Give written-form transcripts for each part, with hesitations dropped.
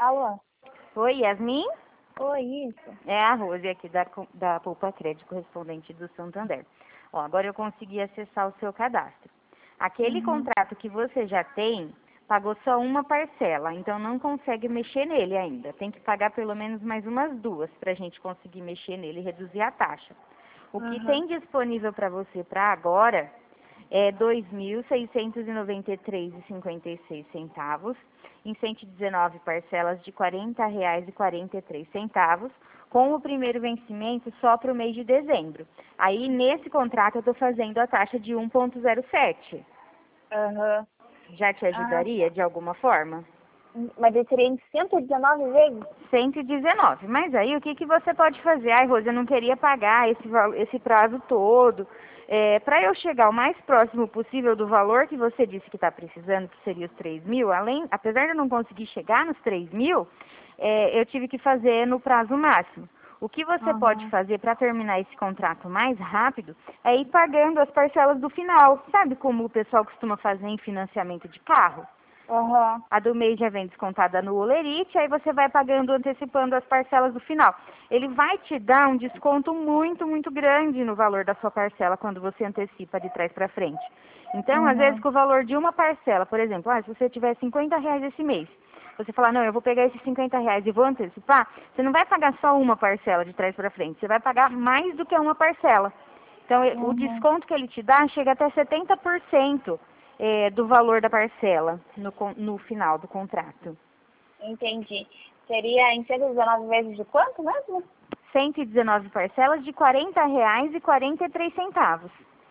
Alô? Oi, Yasmin? Oi, isso. É a Rose aqui da Poupa Crédito, correspondente do Santander. Ó, agora eu consegui acessar o seu cadastro. Aquele contrato que você já tem, pagou só uma parcela, então não consegue mexer nele ainda. Tem que pagar pelo menos mais umas duas para a gente conseguir mexer nele e reduzir a taxa. O que tem disponível para você para agora é R$ 2.693,56 em 119 parcelas de R$ 40,43, com o primeiro vencimento só para o mês de dezembro. Aí, nesse contrato, eu estou fazendo a taxa de 1,07. Aham. Já te ajudaria de alguma forma? Mas eu seria em 119 vezes? 119. Mas aí, o que que você pode fazer? Ai, Rose, eu não queria pagar esse prazo todo. Para eu chegar o mais próximo possível do valor que você disse que está precisando, que seria os 3 mil, apesar de eu não conseguir chegar nos 3 mil, eu tive que fazer no prazo máximo. O que você pode fazer para terminar esse contrato mais rápido é ir pagando as parcelas do final. Sabe como o pessoal costuma fazer em financiamento de carro? Aham. A do mês já vem descontada no Olerite, aí você vai pagando, antecipando as parcelas do final. Ele vai te dar um desconto muito, muito grande no valor da sua parcela quando você antecipa de trás para frente. Então, às vezes, com o valor de uma parcela, por exemplo, se você tiver R$ 50 esse mês, você falar, não, eu vou pegar esses R$ 50 e vou antecipar, você não vai pagar só uma parcela de trás para frente, você vai pagar mais do que uma parcela. Então, o desconto que ele te dá chega até 70% do valor da parcela no final do contrato. Entendi. Seria em 119 vezes de quanto mesmo? 119 parcelas de R$ 40,43.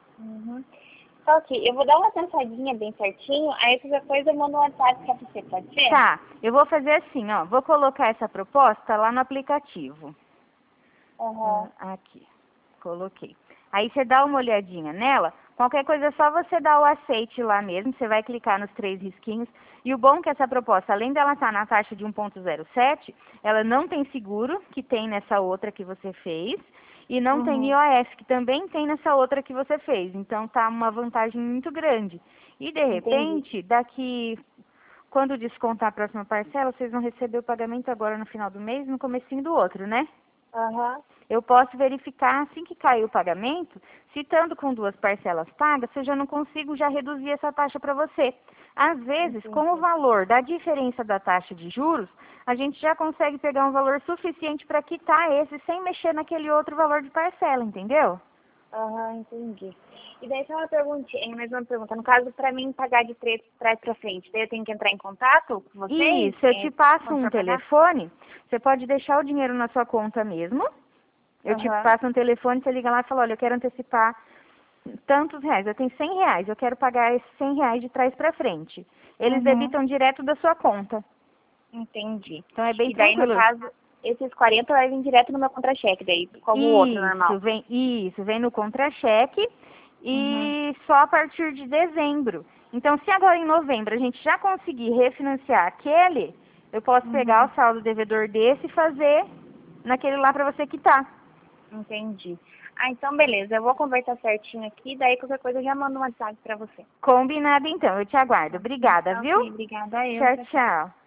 Tá, ok. Eu vou dar uma pensadinha bem certinho, aí qualquer coisa eu mando um WhatsApp pra você, pode ser? Tá, eu vou fazer assim, ó, vou colocar essa proposta lá no aplicativo. Aham. Aqui, coloquei. Aí você dá uma olhadinha nela, qualquer coisa é só você dar o aceite lá mesmo, você vai clicar nos 3 risquinhos. E o bom é que essa proposta, além dela estar na taxa de 1,07, ela não tem seguro, que tem nessa outra que você fez, e não tem IOF, que também tem nessa outra que você fez. Então tá uma vantagem muito grande. E de repente, quando descontar a próxima parcela, vocês vão receber o pagamento agora no final do mês, no comecinho do outro, né? Aham. Eu posso verificar assim que cair o pagamento, se estando com 2 parcelas pagas, se eu já não consigo já reduzir essa taxa para você. Às vezes, com o valor da diferença da taxa de juros, a gente já consegue pegar um valor suficiente para quitar esse sem mexer naquele outro valor de parcela, entendeu? Aham, entendi. E daí só uma perguntinha, mais uma pergunta. No caso, pra mim pagar de trás pra frente, daí eu tenho que entrar em contato com vocês? Isso, eu te passo Quando um for pagar? telefone, você pode deixar o dinheiro na sua conta mesmo. Eu te passo um telefone, você liga lá e fala, olha, eu quero antecipar tantos reais, eu tenho R$ 100, eu quero pagar esses R$ 100 de trás para frente. Eles debitam direto da sua conta. Entendi. Então é bem E daí, no tranquilo. caso, esses 40 vai vir direto no meu contra-cheque, daí, como o outro normal. Isso, vem no contra-cheque e só a partir de dezembro. Então, se agora em novembro a gente já conseguir refinanciar aquele, eu posso pegar o saldo devedor desse e fazer naquele lá para você quitar. Entendi. Ah, então beleza. Eu vou conversar certinho aqui, daí qualquer coisa eu já mando um WhatsApp pra você. Combinado então, eu te aguardo. Obrigada, viu? Ok, obrigada. Eu. Tchau, tchau.